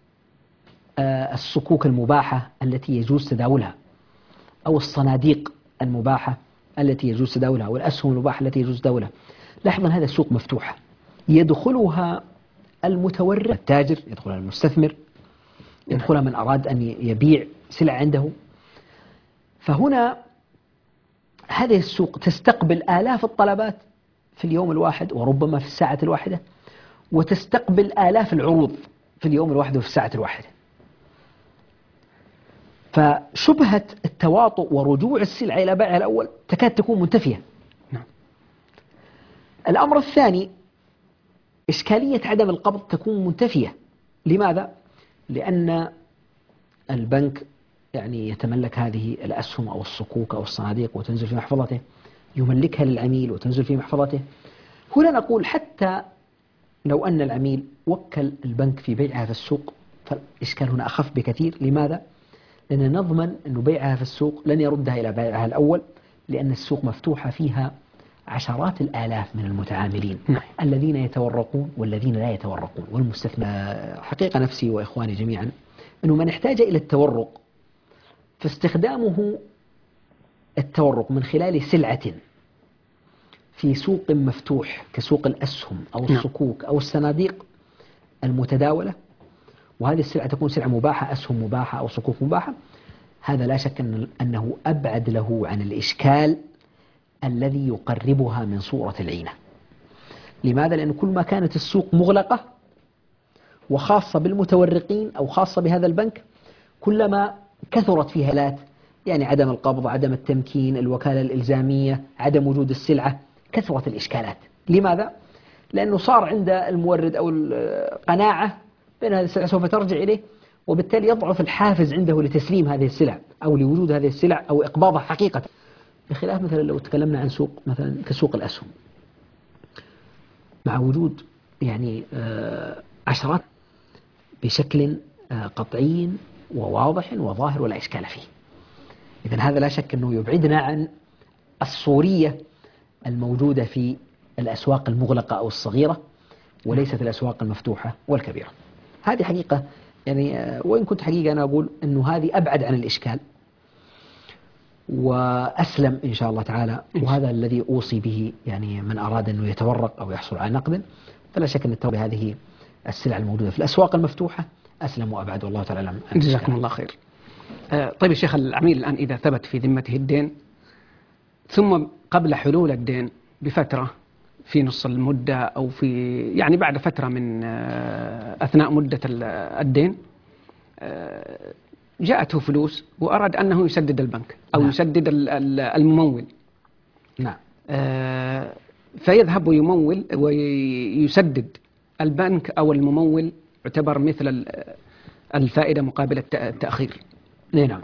الصكوك المباحة التي يجوز تداولها، أو الصناديق المباحة التي يجوز تداولها، والأسهم المباحة التي يجوز تداولها. لاحظا هذا السوق مفتوحة يدخلها المتورق التاجر، يدخلها المستثمر، يدخلها من أراد أن يبيع سلع عنده. فهنا هذه السوق تستقبل آلاف الطلبات في اليوم الواحد وربما في الساعة الواحدة، وتستقبل آلاف العروض في اليوم الواحد وفي الساعة الواحدة. فشبهة التواطؤ ورجوع السلعة إلى بيعها الأول تكاد تكون منتفية. الأمر الثاني إشكالية عدم القبض تكون منتفية. لماذا؟ لأن البنك يعني يتملك هذه الأسهم أو الصكوك أو الصناديق وتنزل في محفظته، يملكها للعميل وتنزل في محفظته. هنا نقول حتى لو أن العميل وكل البنك في بيعها في السوق فالإشكال هنا أخف بكثير. لماذا؟ لأن نضمن أن بيعها في السوق لن يردها إلى بيعها الأول، لأن السوق مفتوحة فيها عشرات الآلاف من المتعاملين الذين يتورقون والذين لا يتورقون والمستثمر. حقيقة نفسي وإخواني جميعا أنه من احتاج إلى التورق فاستخدامه التورق من خلال سلعة في سوق مفتوح كسوق الأسهم أو الصكوك أو الصناديق المتداولة، وهذه السلعة تكون سلعة مباحة، أسهم مباحة أو صكوك مباحة، هذا لا شك أنه أبعد له عن الإشكال الذي يقربها من صورة العينة. لماذا؟ لأن كل ما كانت السوق مغلقة وخاصة بالمتورقين أو خاصة بهذا البنك كلما كثرت فيها هالات، يعني عدم القبض، عدم التمكين، الوكالة الإلزامية، عدم وجود السلعة، كثرت الإشكالات. لماذا؟ لأنه صار عند المورد أو القناعة بأن هذه السلعة سوف ترجع إليه، وبالتالي يضعف الحافز عنده لتسليم هذه السلع أو لوجود هذه السلع أو إقباضها حقيقة. بخلاف مثلا لو تكلمنا عن سوق مثلا كسوق الأسهم، مع وجود يعني عشرات بشكل قطعي وواضح وظاهر ولا إشكال فيه. إذن هذا لا شك أنه يبعدنا عن الصورية الموجودة في الأسواق المغلقة أو الصغيرة، وليست الأسواق المفتوحة والكبيرة. هذه حقيقة يعني، وإن كنت حقيقة أنا أقول أنه هذه أبعد عن الإشكال وأسلم إن شاء الله تعالى، وهذا الذي أوصي به يعني من أراد أنه يتورق أو يحصل على نقد. فلا شك أن التورق هذه السلع الموجودة في الأسواق المفتوحة أسلم وأبعد، والله تعالى أعلم. جزاكم الله خير. طيب يا شيخ، العميل الآن إذا ثبت في ذمته الدين ثم قبل حلول الدين بفترة في نص المدة أو في يعني بعد فترة من أثناء مدة الدين جاءته فلوس وأراد أنه يسدد البنك أو نعم. يسدد الممول، نعم. فيذهب ويمول ويسدد البنك أو الممول، يعتبر مثل الفائدة مقابل التأخير. نعم.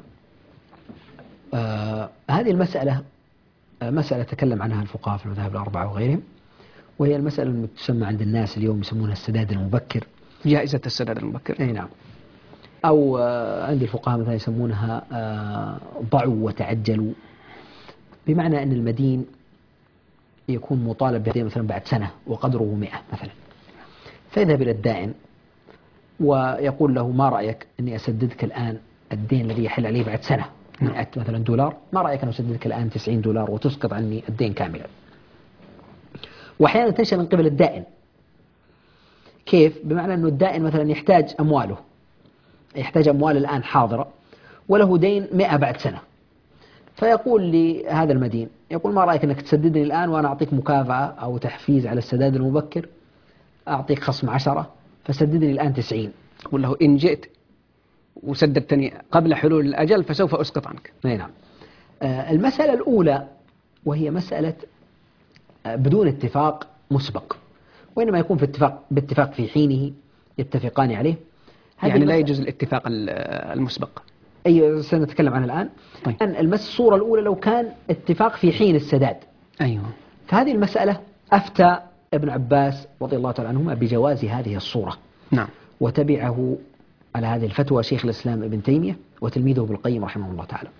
هذه المسألة مسألة تكلم عنها الفقهاء في المذاهب الأربعة وغيرهم، وهي المسألة التي تسمى عند الناس اليوم يسمونها السداد المبكر، جائزة السداد المبكر. أي نعم. أو عند الفقهاء مثلا يسمونها ضعوا وتعجلوا، بمعنى أن المدين يكون مطالب بهذه مثلا بعد سنة وقدره 100 مثلا، فيذهب إلى الدائن ويقول له ما رأيك أني أسددك الآن الدين الذي يحل عليه بعد سنة 100 مثلا دولار، ما رأيك أن أسددك الآن 90 دولار وتسقط عني الدين كاملا. وأحيانا تنشأ من قبل الدائن. كيف؟ بمعنى أنه الدائن مثلا يحتاج أمواله، يحتاج أموال الآن حاضرة وله دين 100 بعد سنة، فيقول لهذا المدين، يقول ما رأيك أنك تسددني الآن وأنا أعطيك مكافأة أو تحفيز على السداد المبكر، أعطيك خصم 10، فسددني الآن 90. يقول له إن جئت وسددتني قبل حلول الأجل فسوف أسقط عنك. نعم. المسألة الأولى وهي مسألة بدون اتفاق مسبق، وإنما يكون باتفاق في حينه يتفقان عليه. يعني لا يجوز الاتفاق المسبق. أيوة سنتكلم عنها الآن. طيب. الصورة الأولى لو كان اتفاق في حين السداد. أيوة. فهذه المسألة أفتى ابن عباس رضي الله تعالى عنهما بجواز هذه الصورة. نعم. وتبعه على هذه الفتوى شيخ الإسلام ابن تيمية وتلميذه ابن القيم رحمه الله تعالى.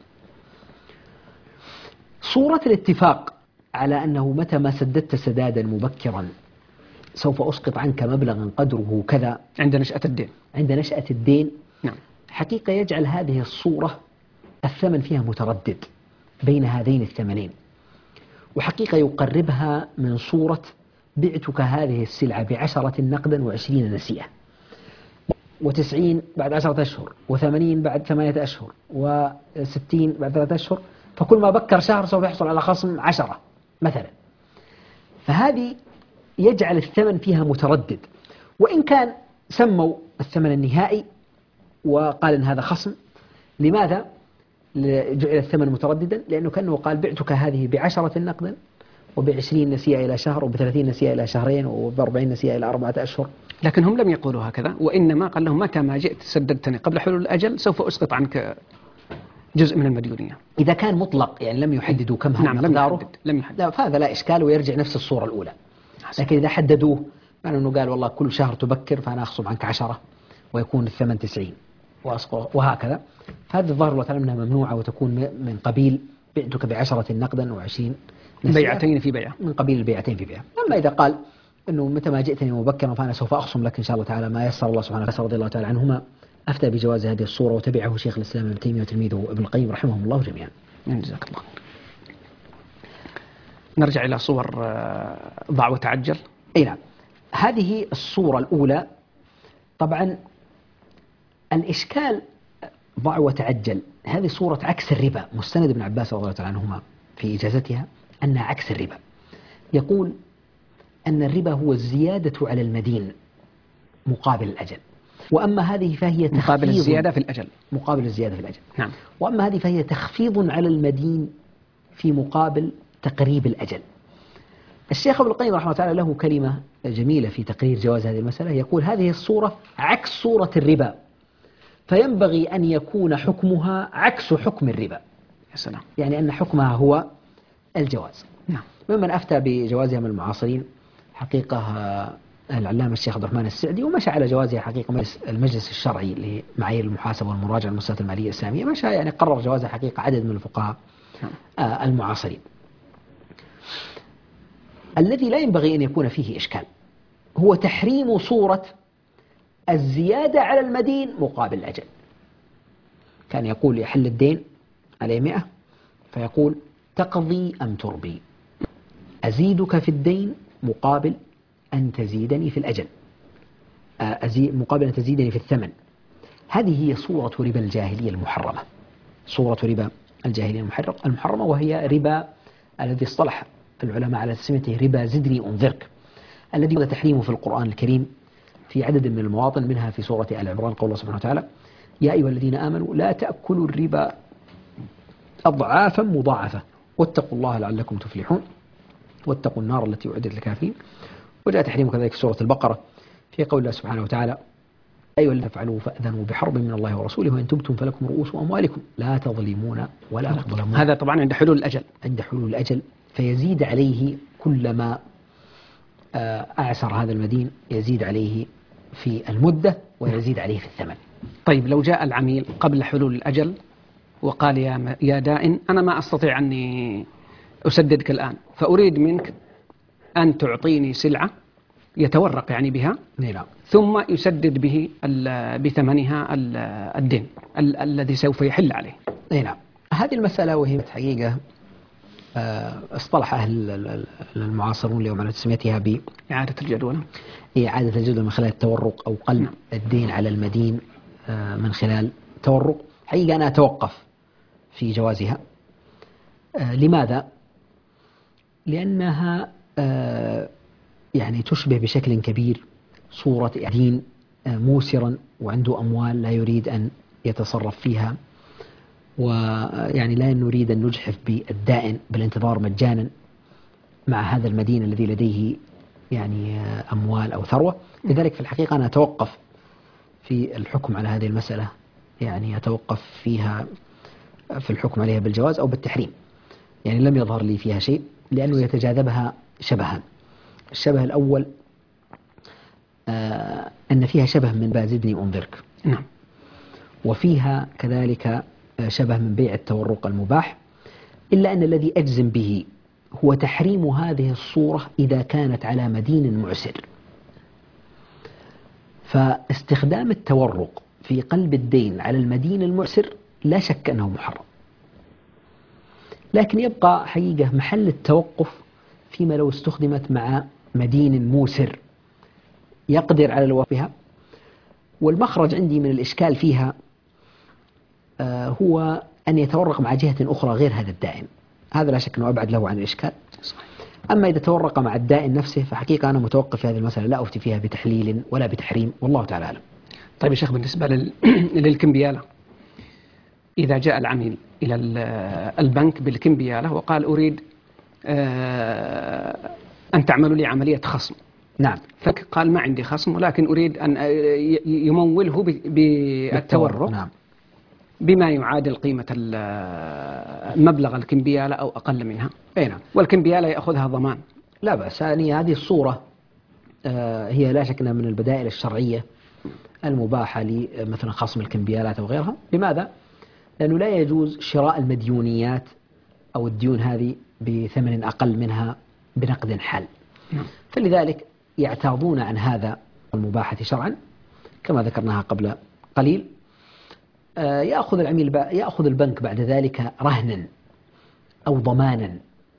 صورة الاتفاق على أنه متى ما سددت سدادا مبكرا سوف أسقط عنك مبلغا قدره كذا عند نشأة الدين. عند نشأة الدين. نعم. حقيقة يجعل هذه الصورة الثمن فيها متردد بين هذين الثمنين، وحقيقة يقربها من صورة بعتك هذه السلعة ب10 نقدا و20 نسيئة، و90 بعد 10 أشهر، و80 بعد 8 أشهر، و60 بعد 3 أشهر، فكل ما بكر شهر سوف يحصل على خصم 10 مثلا. فهذه يجعل الثمن فيها متردد، وإن كان سموا الثمن النهائي وقال إن هذا خصم. لماذا جعل الثمن مترددا؟ لأنه كأنه قال بعتك هذه ب10 نقدا وب20 نسيئة إلى شهر وب30 نسيئة إلى شهرين وب40 نسيئة إلى 4 أشهر. لكن هم لم يقولوا هكذا، وإنما قال لهم متى ما جئت سددتني قبل حلول الأجل سوف أسقط عنك جزء من المديونية. إذا كان مطلق يعني لم يحددوا كم هذا مقداره، لم يحدد. لا، فهذا لا إشكال ويرجع نفس الصورة الأولى. لكن إذا حددوه يعني أنه قال والله كل شهر تبكر فأنا أخصم عنك 10 ويكون الثمن 90 وهكذا، فهذا الظاهر الله تعالى منها ممنوعة وتكون من قبيل بعتك ب10 نقدا و20 بيعتين في بيعة، من قبيل البيعتين في بيعة. أما إذا قال أنه متى ما جئتني مبكرا فأنا سوف أخصم لك إن شاء الله تعالى ما يسر الله سبحانه وتعالى رضي الله تعالى عنهما، أفتى بجواز هذه الصورة وتبعه شيخ الإسلام ابن تيمية وتلميذه ابن القيم رحمهم الله جميعا. جزاك الله. نرجع إلى صور ضع وتعجل. أي نعم. هذه الصورة الأولى طبعا الإشكال ضع وتعجل، هذه صورة عكس الربا. مستند ابن عباس رضي الله تعالى عنهما في إجازتها أنها عكس الربا. يقول أن الربا هو الزيادة على المدين مقابل الأجل، وأما هذه فهي تخفيض مقابل الزيادة في الأجل. مقابل الزيادة في الأجل. نعم. وأما هذه فهي تخفيض على المدين في مقابل تقريب الأجل. الشيخ ابن القيم رحمه الله تعالى له كلمة جميلة في تقرير جواز هذه المسألة. يقول هذه الصورة عكس صورة الربا، فينبغي أن يكون حكمها عكس حكم الربا. يا سلام. يعني أن حكمها هو الجواز. نعم. ممن أفتى بجوازها من المعاصرين حقيقة العلامة الشيخ عبد الرحمن السعدي، ومشى على جوازها حقيقة المجلس الشرعي لمعايير المحاسبة والمراجعة المؤسسات المالية الإسلامية، مشى يعني قرر جوازها حقيقة عدد من الفقهاء المعاصرين. الذي لا ينبغي أن يكون فيه إشكال هو تحريم صورة الزيادة على المدين مقابل الأجل. كان يقول يحل الدين عليه 100 فيقول تقضي أم تربي، أزيدك في الدين مقابل أن تزيدني في الأجل، مقابل أن تزيدني في الثمن. هذه هي صورة ربا الجاهلية المحرمة، صورة ربا الجاهلية المحرمة، وهي ربا الذي اصطلح العلماء على تسميته ربا زدني أنذرك، الذي ورد تحريمه في القرآن الكريم في عدد من المواطن، منها في سورة آل عمران قول الله سبحانه وتعالى يا أيها الذين آمنوا لا تأكلوا الربا أضعافا مضاعفة واتقوا الله لعلكم تفلحون واتقوا النار التي أعدت للكافرين. وجاء تحريم كذلك في سورة البقرة في قول الله سبحانه وتعالى أيها الذين تفعلوا فأذنوا بحرب من الله ورسوله وإن تبتم فلكم رؤوس أموالكم لا تظلمون ولا تظلمون. هذا طبعا عند حلول الأجل. عند حلول الأجل، فيزيد عليه كلما أعسر هذا المدين يزيد عليه في المدة ويزيد عليه في الثمن. طيب لو جاء العميل قبل حلول الأجل وقال يا دائن أنا ما أستطيع أني أسددك الآن، فأريد منك أن تعطيني سلعة يتورق يعني بها نعم. ثم يسدد به بثمنها الدين الذي سوف يحل عليه. نعم. هذه المسألة وهي حقيقة اصطلح أهل المعاصرون اليوم على تسميتها إعادة الجدولة. إعادة الجدولة من خلال التورق أو قلب الدين على المدين من خلال تورق. حقيقة أنا أتوقف في جوازها. لماذا؟ لأنها يعني تشبه بشكل كبير صورة دين موسرا وعنده أموال لا يريد أن يتصرف فيها، ويعني لا نريد أن نجحف بالدائن بالانتظار مجانا مع هذا المدين الذي لديه يعني أموال أو ثروة. لذلك في الحقيقة أنا أتوقف في الحكم على هذه المسألة، يعني أتوقف فيها في الحكم عليها بالجواز أو بالتحريم. يعني لم يظهر لي فيها شيء لأنه يتجاذبها شبهان. الشبه الأول أن فيها شبه من بازدني أنذرك. نعم. وفيها كذلك شبه من بيع التورق المباح، إلا أن الذي أجزم به هو تحريم هذه الصورة إذا كانت على مدين معسر. فاستخدام التورق في قلب الدين على المدين المعسر لا شك أنه محرم، لكن يبقى حقيقة محل التوقف فيما لو استخدمت مع مدين موسر يقدر على الوفاء بها. والمخرج عندي من الإشكال فيها هو أن يتورق مع جهة أخرى غير هذا الدائن. هذا لا شك أنه أبعد له عن الإشكال. أما إذا تورق مع الدائن نفسه فحقيقة أنا متوقف في هذه المسألة، لا أفتي فيها بتحليل ولا بتحريم، والله تعالى أعلم. طيب يا شيخ، بالنسبة للكمبيالة، إذا جاء العميل إلى البنك بالكمبيالة وقال أريد أن تعملوا لي عملية خصم. نعم. فقال ما عندي خصم ولكن أريد أن يموله بالتورق. نعم. بما يعادل قيمة مبلغ الكمبيالة أو أقل منها. أي نعم. والكمبيالة يأخذها ضمان. لا بأس. هذه الصورة هي لا شك أنها من البدائل الشرعية المباحة لمثلا خصم الكمبيالات أو غيرها. لماذا؟ لأنه لا يجوز شراء المديونيات أو الديون هذه بثمن أقل منها بنقد حال. فلذلك يعتاضون عن هذا المباحة شرعا كما ذكرناها قبل قليل. يأخذ العميل يأخذ البنك بعد ذلك رهنا أو ضمانا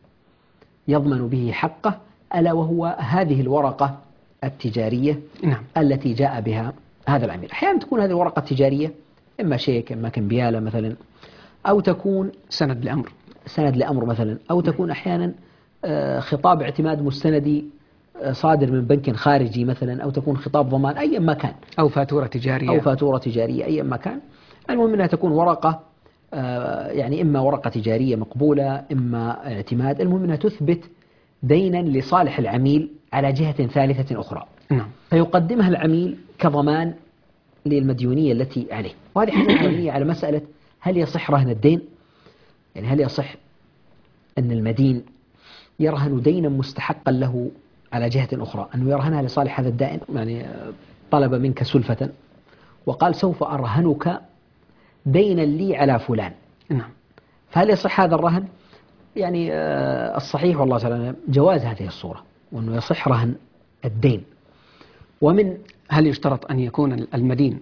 يضمن به حقه، ألا وهو هذه الورقة التجارية. نعم. التي جاء بها هذا العميل. أحيانا تكون هذه الورقة التجارية إما شيك إما كمبيالة مثلا، أو تكون سند لأمر مثلا، أو تكون أحيانا خطاب اعتماد مستندي صادر من بنك خارجي مثلا، أو تكون خطاب ضمان، أي ما كان، أو فاتورة تجارية أي ما كان. المهم أنها تكون ورقة يعني إما ورقة تجارية مقبولة إما اعتماد، المهم أنها تثبت دينا لصالح العميل على جهة ثالثة أخرى. نعم. فيقدمها العميل كضمان للمديونية التي عليه. وهذه حاجة مبنية على مسألة هل يصح رهن الدين؟ يعني هل يصح أن المدين يرهن دينا مستحقا له على جهة أخرى، أنه يرهنها لصالح هذا الدائن؟ يعني طلب منك سلفة وقال سوف أرهنك دينا لي على فلان. نعم. فهل يصح هذا الرهن؟ يعني الصحيح والله تعالى جواز هذه الصورة، وأنه يصح رهن الدين. ومن هل يشترط أن يكون المدين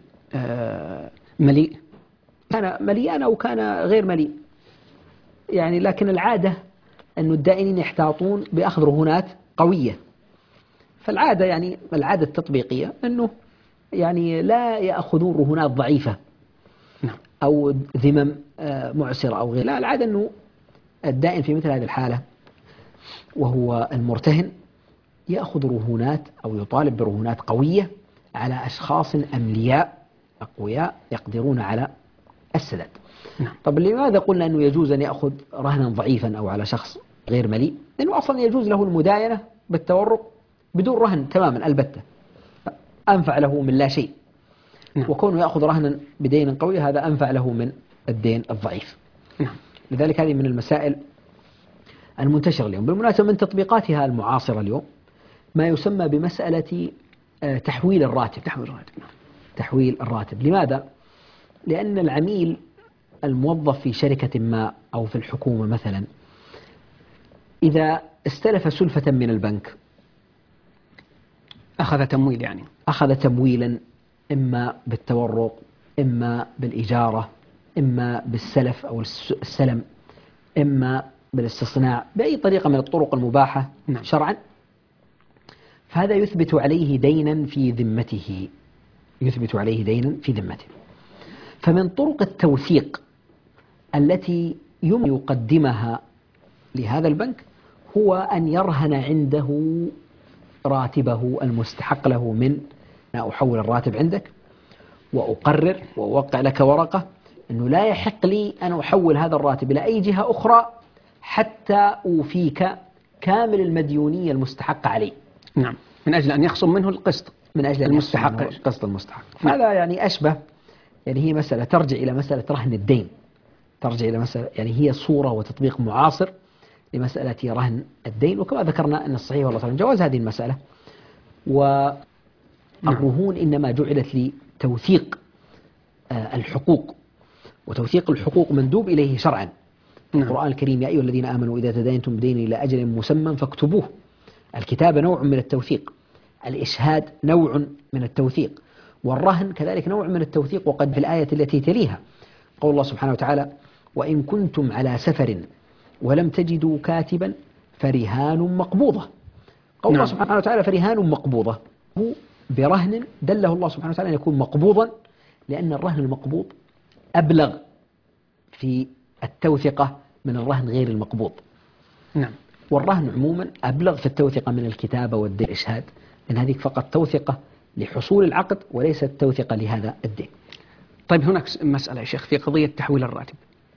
مليء؟ كان مليئا أو كان غير مليء، يعني لكن العادة أن الدائنين يحتاطون بأخذ رهونات قوية. فالعادة يعني العادة التطبيقية أنه يعني لا يأخذون رهونات ضعيفة أو ذمم معسرة أو غير. لا، العادة أنه الدائن في مثل هذه الحالة وهو المرتهن يأخذ رهونات أو يطالب برهونات قوية على أشخاص أملياء أقوياء يقدرون على السداد. نعم. طب لماذا قلنا أنه يجوز أن يأخذ رهنا ضعيفا أو على شخص غير مليء؟ لأنه أصلا يجوز له المداينة بالتورق بدون رهن تماما البتة، أنفع له من لا شيء. نعم. وكونه يأخذ رهنا بدين قوي هذا أنفع له من الدين الضعيف. نعم. لذلك هذه من المسائل المنتشرة اليوم. بالمناسبة من تطبيقاتها المعاصرة اليوم ما يسمى بمسألة تحويل الراتب. تحويل الراتب. لماذا؟ لأن العميل الموظف في شركة ما أو في الحكومة مثلا إذا استلف سلفة من البنك أخذ تمويل، يعني أخذ تمويلا إما بالتورق إما بالإجارة إما بالسلف أو السلم إما بالاستصناع بأي طريقة من الطرق المباحة نعم. شرعا، فهذا يثبت عليه دينا في ذمته. يثبت عليه دينا في ذمته. فمن طرق التوثيق التي يقدمها لهذا البنك هو أن يرهن عنده راتبه المستحق له من أنا أحول الراتب عندك وأقرر وأوقع لك ورقة أنه لا يحق لي أن أحول هذا الراتب إلى أي جهة أخرى حتى أوفيك كامل المديونية المستحقة علي. نعم. من أجل أن يخصم منه القسط من أجل أن المستحق. القسط المستحق. هذا يعني أشبه، يعني هي مسألة ترجع إلى مسألة رهن الدين. ترجع إلى مسألة، يعني هي صورة وتطبيق معاصر لمسألة رهن الدين. وكما ذكرنا أن الصحيح والله تعالى جواز هذه المسألة. والرهون إنما جعلت لتوثيق الحقوق، وتوثيق الحقوق مندوب إليه شرعا. نعم. القرآن الكريم: يا أيها الذين آمنوا إذا تداينتم بدين إلى أجل مسمى فاكتبوه. الكتابة نوع من التوثيق، الإشهاد نوع من التوثيق، والرهن كذلك نوع من التوثيق. وقد في الآية التي تليها قول الله سبحانه وتعالى: وإن كنتم على سفر ولم تجدوا كاتبا فرهان مقبوضة. قول الله سبحانه وتعالى فرهان مقبوضة، هو برهن دله الله سبحانه وتعالى أن يكون مقبوضا، لأن الرهن المقبوض أبلغ في التوثقة من الرهن غير المقبوض. نعم. والرهن عموما أبلغ في التوثقة من الكتابة والدين والإشهاد، لأن هذه فقط توثقة لحصول العقد وليست توثقة لهذا الدين. طيب هناك مسألة يا شيخ في قضية تحويل الراتب.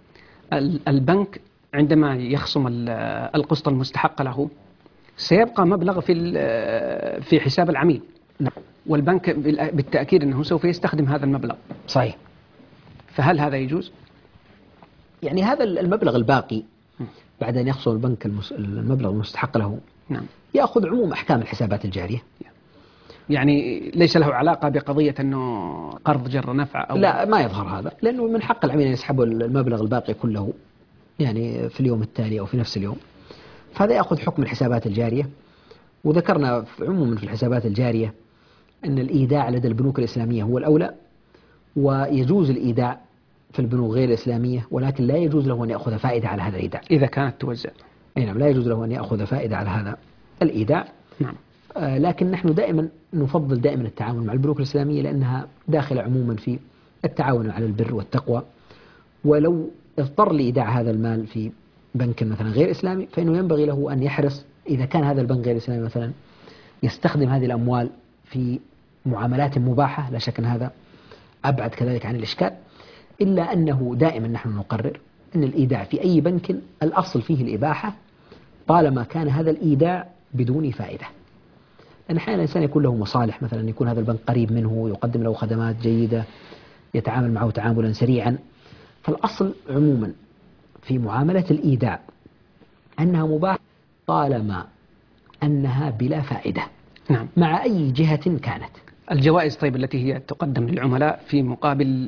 البنك عندما يخصم القسط المستحق له سيبقى مبلغ في حساب العميل. نعم. والبنك بالتأكيد أنه سوف يستخدم هذا المبلغ. صحيح. فهل هذا يجوز؟ يعني هذا المبلغ الباقي بعد أن يخصم البنك المبلغ المستحق له، نعم، يأخذ عموم أحكام الحسابات الجارية. يعني ليس له علاقة بقضية أنه قرض جر نفع أو لا، ما يظهر هذا، لأنه من حق العميل أن يسحبوا المبلغ الباقي كله يعني في اليوم التالي أو في نفس اليوم، فهذا يأخذ حكم الحسابات الجارية. وذكرنا عموما في الحسابات الجارية أن الإيداع لدى البنوك الإسلامية هو الأولى، ويجوز الإيداع في البنوك غير الإسلامية، ولكن لا يجوز له أن يأخذ فائدة على هذا الإيداع إذا كانت توزع. أي نعم، لا يجوز له أن يأخذ فائدة على هذا الإيداع. نعم. لكن نحن دائما نفضل دائما التعاون مع البنوك الإسلامية، لأنها داخلة عموما في التعاون على البر والتقوى. ولو اضطر لإيداع هذا المال في بنك مثلا غير إسلامي فإنه ينبغي له أن يحرص، إذا كان هذا البنك غير إسلامي مثلا يستخدم هذه الأموال في معاملات مباحة، لا شك أن هذا أبعد كذلك عن الإشكال. إلا أنه دائما نحن نقرر أن الإيداع في أي بنك الأصل فيه الإباحة طالما كان هذا الإيداع بدون فائدة. لأن أحيانا الإنسان يكون له مصالح، مثلا يكون هذا البنك قريب منه يقدم له خدمات جيدة يتعامل معه تعاملا سريعا. فالأصل عموما في معاملة الإيداع أنها مباحة طالما أنها بلا فائدة. نعم. مع أي جهة كانت. الجوائز طيب التي هي تقدم للعملاء في مقابل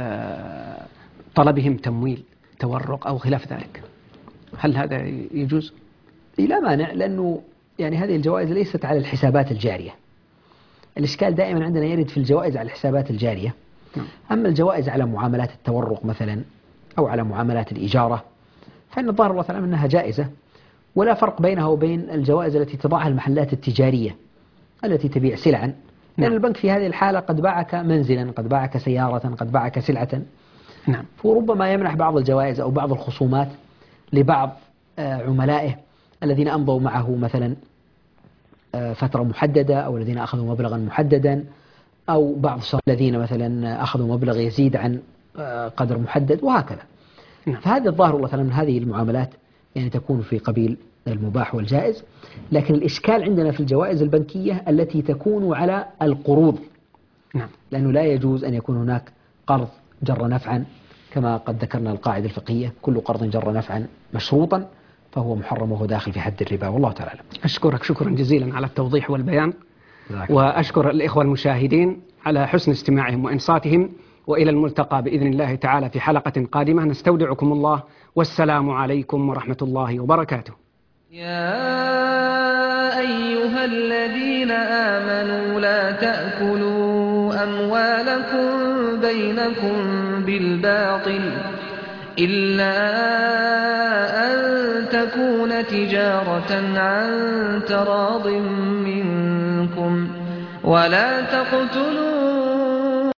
طلبهم تمويل تورق أو خلاف ذلك، هل هذا يجوز؟ لا مانع، لأنه يعني هذه الجوائز ليست على الحسابات الجارية. الإشكال دائما عندنا يرد في الجوائز على الحسابات الجارية. أما الجوائز على معاملات التورق مثلا أو على معاملات الإجارة فإن الظاهر الله تعالى أنها جائزة، ولا فرق بينها وبين الجوائز التي تضعها المحلات التجارية التي تبيع سلعا. لأن البنك في هذه الحالة قد باعك منزلا، قد باعك سيارة، قد باعك سلعة. نعم. فربما يمنح بعض الجوائز أو بعض الخصومات لبعض عملائه الذين أمضوا معه مثلا فترة محددة، أو الذين أخذوا مبلغا محددا، أو بعض الذين مثلا أخذوا مبلغ يزيد عن قدر محدد وهكذا. فهذا الظاهر والله تعالى من هذه المعاملات يعني تكون في قبيل المباح والجائز. لكن الإشكال عندنا في الجوائز البنكية التي تكون على القروض، لأنه لا يجوز أن يكون هناك قرض جر نفعا، كما قد ذكرنا القاعدة الفقهية: كل قرض جر نفعا مشروطا فهو محرم وهو داخل في حد الربا، والله تعالى. أشكرك شكرا جزيلا على التوضيح والبيان، وأشكر الإخوة المشاهدين على حسن استماعهم وإنصاتهم، وإلى الملتقى بإذن الله تعالى في حلقة قادمة. نستودعكم الله، والسلام عليكم ورحمة الله وبركاته. يا أيها الذين آمنوا لا تأكلوا أموالكم بينكم بالباطل إلا أن تكون تجارة عن تراض منكم، ولا تقتلوا